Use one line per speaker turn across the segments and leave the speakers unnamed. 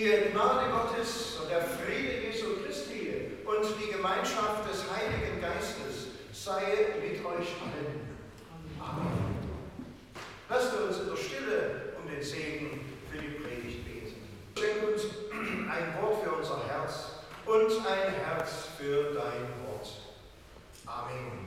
Die Gnade Gottes und der Friede Jesu Christi und die Gemeinschaft des Heiligen Geistes sei mit euch allen. Amen. Lasst uns in der Stille um den Segen für die Predigt beten. Schenk uns ein Wort für unser Herz und ein Herz für dein Wort. Amen.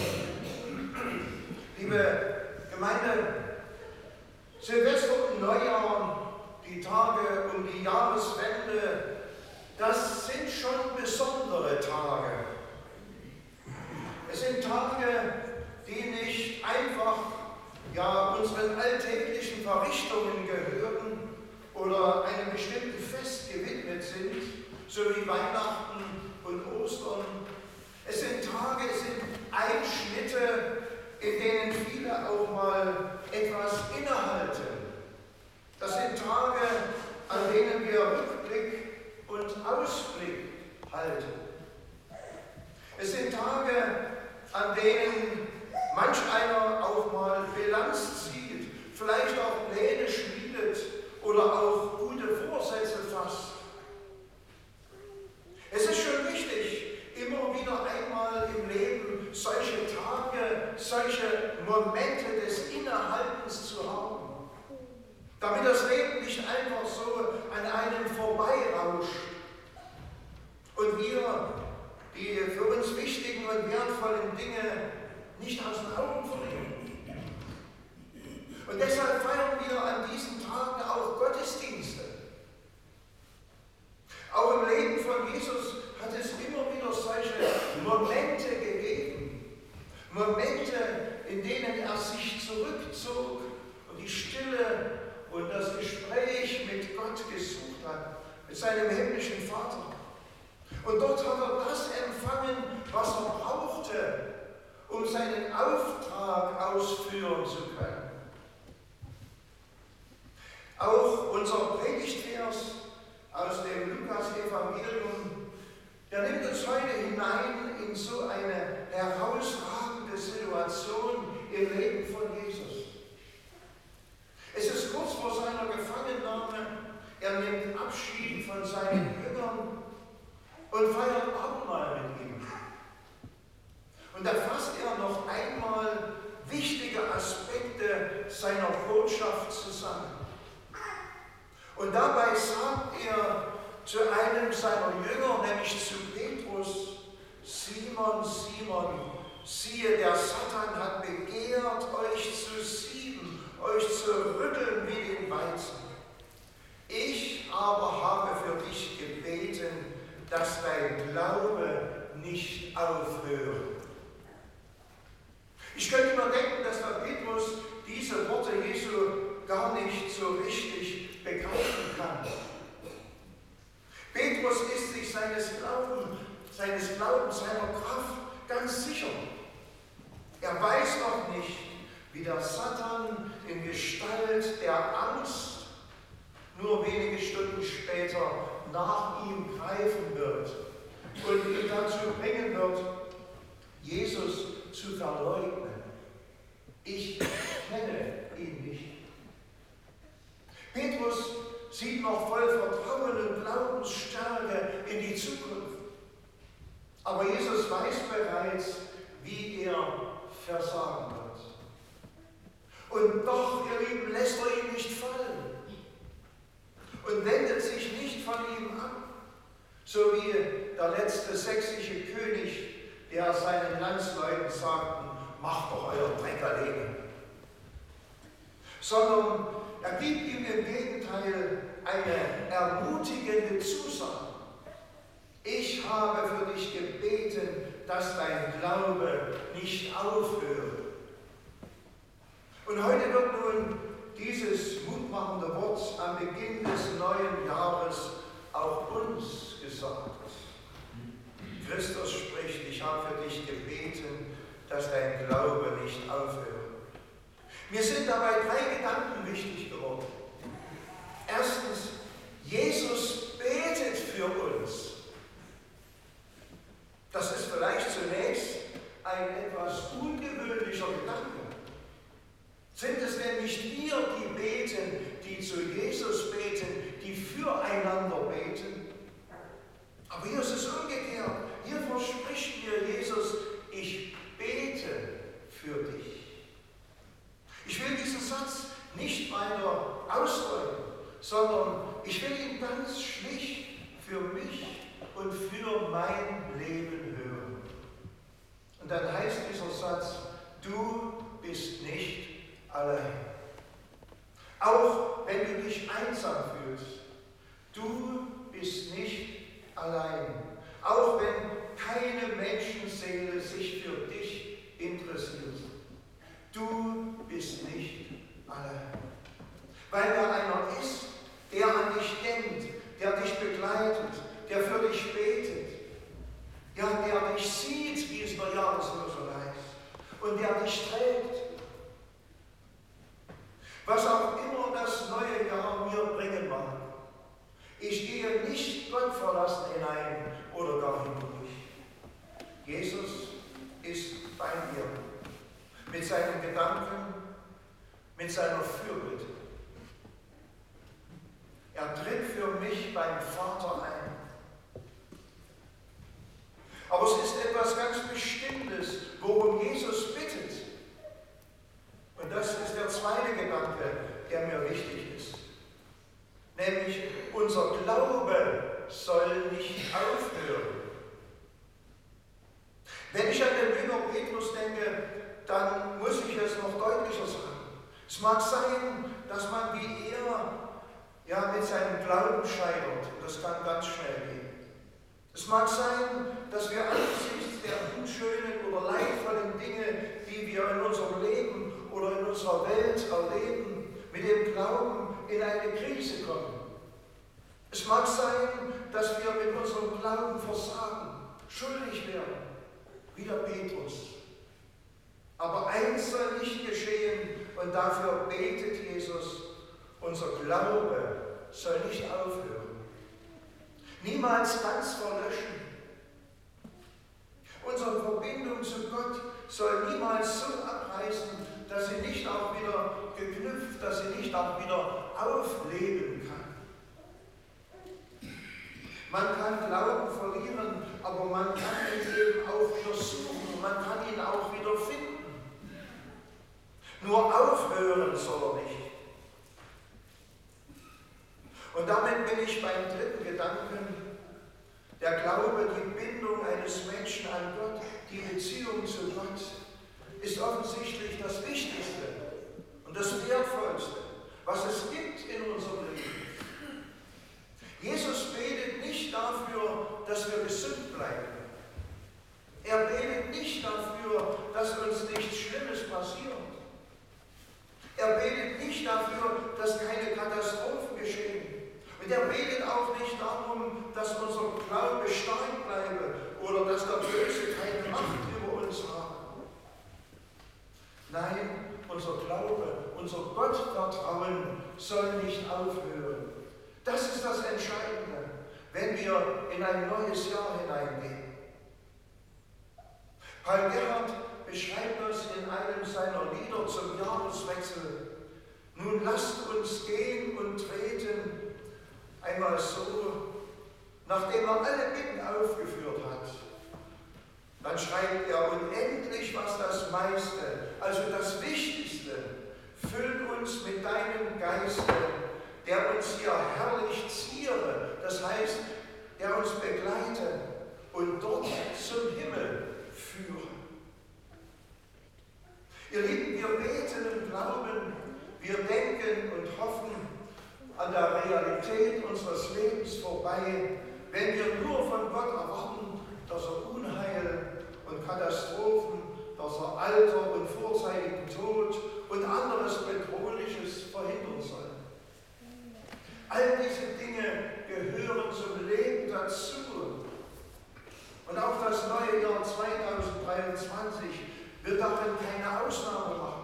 Liebe Gemeinde, Silvester und Neujahr, die Tage um die Jahreswende, das sind schon besondere Tage. Es sind Tage, die nicht einfach unseren alltäglichen Verrichtungen gehören oder einem bestimmten Fest gewidmet sind, so wie Weihnachten und Ostern. Es sind Tage, es sind Einschnitte, in denen viele auch mal etwas innehalten. Das sind Tage, an denen wir Rückblick und Ausblick halten. Es sind Tage, an denen manch einer auch mal Bilanz zieht, vielleicht auch Pläne schmiedet oder auch gute Vorsätze fasst. Es ist schon wichtig, immer wieder einmal im Leben solche Tage, solche Momente des Innehaltens zu haben, damit das Leben nicht einfach so an einem vorbeirauscht und wir die für uns wichtigen und wertvollen Dinge nicht aus den Augen verlieren. Und deshalb feiern wir an diesen Tagen auch Gottesdienste. Auch im Leben von Jesus hat es immer wieder solche Momente gegeben. Momente, in denen er sich zurückzog und die Stille und das Gespräch mit Gott gesucht hat, mit seinem himmlischen Vater. Und dort hat er das empfangen, was er brauchte, um seinen Auftrag ausführen zu können. Auch unser Predigtvers aus dem Lukas-Evangelium, der nimmt uns heute hinein in so eine herausragende Situation im Leben von Jesus. Es ist kurz vor seiner Gefangennahme, er nimmt Abschied von seinen Jüngern und feiert Abendmahl mit ihm. Und da fasst er noch einmal wichtige Aspekte seiner Botschaft zusammen. Und dabei sagt er zu einem seiner Jünger, nämlich zu Petrus: Simon, Simon, siehe, der Satan hat begehrt, euch zu sieben, euch zu rütteln wie den Weizen. Ich aber habe für dich gebeten, dass dein Glaube nicht aufhöre. Ich könnte mir denken, dass der Petrus diese Worte Jesu gar nicht so richtig begreifen kann. Petrus ist sich seines Glaubens, seiner Kraft ganz sicher. Er weiß noch nicht, wie der Satan in Gestalt der Angst nur wenige Stunden später nach ihm greifen wird und ihn dazu bringen wird, Jesus zu verleugnen. Ich kenne ihn nicht. Petrus sieht noch voll Vertrauen und Glaubensstärke in die Zukunft. Aber Jesus weiß bereits, wie er versagen wird. Und doch, ihr Lieben, lässt er ihn nicht fallen und wendet sich nicht von ihm ab, so wie der letzte sächsische König, der seinen Landsleuten sagte: Macht doch euer Dreck alleine. Sondern er gibt ihm im Gegenteil eine ermutigende Zusage. Ich habe für dich gebeten, dass dein Glaube nicht aufhöre. Und heute wird nun dieses mutmachende Wort am Beginn des neuen Jahres auch uns gesagt. Christus spricht: Ich habe für dich gebeten, dass dein Glaube nicht aufhöre. Mir sind dabei 3 Gedanken wichtig geworden. Erstens, Jesus betet für uns. Das ist vielleicht zunächst ein etwas ungewöhnlicher Gedanke. Sind es denn denn nicht wir, die beten, die zu Jesus beten, die füreinander beten? Aber hier ist es umgekehrt. Hier verspricht mir Jesus, ich bete für dich. Ich will diesen Satz nicht weiter ausdrücken, sondern ich will ihn ganz schlicht für mich und für mein Leben hören. Und dann heißt dieser Satz, du bist nicht allein. Auch wenn du dich einsam fühlst, du bist nicht allein. Auch wenn keine Menschenseele sich für dich interessiert, du bist nicht allein. Weil da einer ist, der an dich denkt, der dich begleitet, der für dich betet, ja, der dich sieht, wie es in der Jahreslosung heißt, und der dich trägt. Was auch immer das neue Jahr mir bringen mag, ich gehe nicht gottverlassen hinein oder gar hindurch. Jesus ist bei mir, mit seinen Gedanken, mit seiner Fürbitte. Er tritt für mich beim Vater ein. Aber es ist etwas ganz Bestimmtes, worum Jesus bittet. Und das ist der zweite Gedanke, der mir wichtig ist. Nämlich, unser Glaube soll nicht aufhören. Wenn ich an den Jünger Petrus denke, dann muss ich es noch deutlicher sagen. Es mag sein, dass man wie er mit seinem Glauben scheitert. Das kann ganz schnell gehen. Es mag sein, dass wir angesichts der unschönen oder leidvollen Dinge, die wir in unserem Leben oder in unserer Welt erleben, mit dem Glauben in eine Krise kommen. Es mag sein, dass wir mit unserem Glauben versagen, schuldig werden, wie der Petrus. Aber eins soll nicht geschehen und dafür betet Jesus, unser Glaube soll nicht aufhören, niemals ganz verlöschen. Unsere Verbindung zu Gott soll niemals so abreißen, dass sie nicht auch wieder geknüpft, dass sie nicht auch wieder aufleben kann. Man kann Glauben verlieren, aber man kann ihn eben auch wieder suchen, man kann ihn auch wieder finden. Nur aufhören soll er nicht. Und damit bin ich beim dritten Gedanken. Der Glaube, die Bindung eines Menschen an Gott, die Beziehung zu Gott, ist offensichtlich das Wichtigste und das Wertvollste, was es gibt in unserem Leben. Jesus betet nicht dafür, dass wir gesund bleiben. Er betet nicht dafür, dass uns nichts Schlimmes passiert. Er betet nicht dafür, dass keine Katastrophen geschehen. Und er betet auch nicht darum, dass unser Glaube stark bleibe oder dass der Böse keine Macht über uns habe. Nein, unser Glaube, unser Gottvertrauen soll nicht aufhören. Das ist das Entscheidende, wenn wir in ein neues Jahr hineingehen. Paul Gerhardt beschreibt das in einem seiner Lieder zum Jahreswechsel. Nun lasst uns gehen und treten, einmal so, nachdem er alle Bitten aufgeführt hat. Dann schreibt er, und endlich was das meiste, also das Wichtigste, füll uns mit deinem Geiste, der uns hier herrlich ziere, das heißt, der uns begleite und dort zum Himmel führe. Ihr Lieben, wir beten und glauben, wir denken und hoffen an der Realität unseres Lebens vorbei, wenn wir nur von Gott erwarten, dass er Unheil und Katastrophen, dass er Alter und vorzeitigen Tod und anderes Bedrohliches verhindern soll. All diese Dinge gehören zum Leben dazu. Und auch das neue Jahr 2023 wird darin keine Ausnahme machen.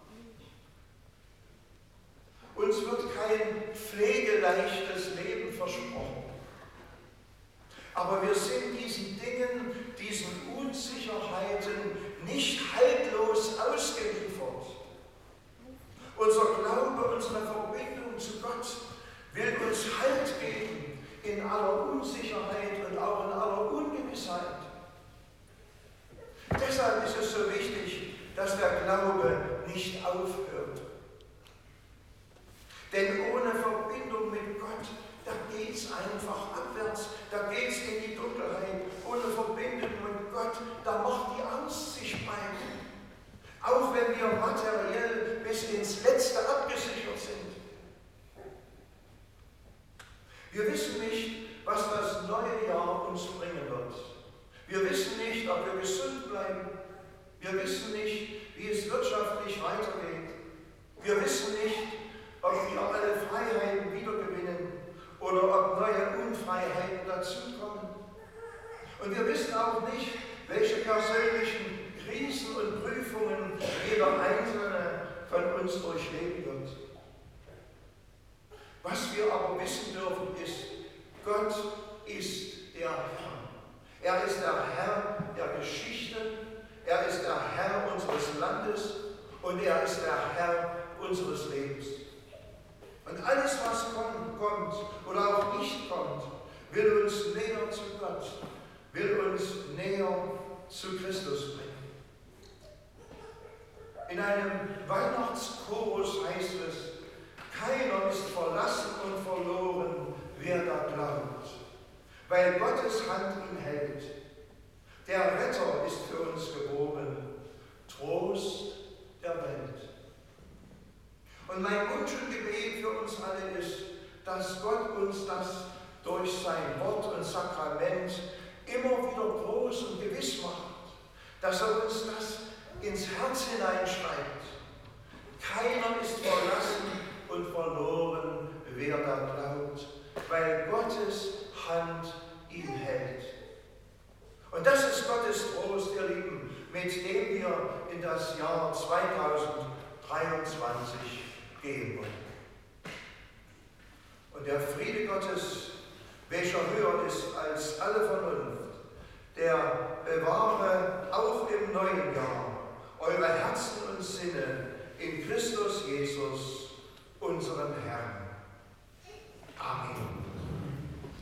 Uns wird kein pflegeleichtes Leben versprochen. Aber wir sind diesen Dingen, diesen Unsicherheiten nicht haltlos ausgeliefert. Unser leben in aller Unsicherheit und auch in aller Ungewissheit. Deshalb ist es so wichtig, dass der Glaube nicht aufhört. Denn ohne Verbindung mit Gott, da geht es einfach abwärts, da geht es in die Dunkelheit. Ohne Verbindung mit Gott, da macht die Angst sich breit. Auch wenn wir materiell bis ins Letzte abgesichert sind. Wir wissen nicht, was das neue Jahr uns bringen wird. Wir wissen nicht, ob wir gesund bleiben. Wir wissen nicht, wie es wirtschaftlich weitergeht. Wir wissen nicht, ob wir alle Freiheiten wiedergewinnen oder ob neue Unfreiheiten dazukommen. Und wir wissen auch nicht, welche persönlichen Krisen und Prüfungen jeder Einzelne von uns durchleben wird. Was wir aber wissen dürfen ist, Gott ist der Herr. Er ist der Herr der Geschichte, er ist der Herr unseres Landes und er ist der Herr unseres Lebens. Und alles, was kommt oder auch nicht kommt, will uns näher zu Gott, will uns näher zu Christus bringen. In einem Weihnachtschorus heißt es, keiner ist verlassen und verloren, wer da glaubt, weil Gottes Hand ihn hält. Der Retter ist für uns geboren, Trost der Welt. Und mein Wunsch und Gebet für uns alle ist, dass Gott uns das durch sein Wort und Sakrament immer wieder groß und gewiss macht, dass er uns das ins Herz hineinschreibt. Keiner ist verlassen und verloren, wer da glaubt, weil Gottes Hand ihn hält. Und das ist Gottes Trost, ihr Lieben, mit dem wir in das Jahr 2023 gehen wollen. Und der Friede Gottes, welcher höher ist als alle Vernunft, der bewahre auch im neuen Jahr eure Herzen und Sinne in Christus Jesus, unserem Herrn. Amen.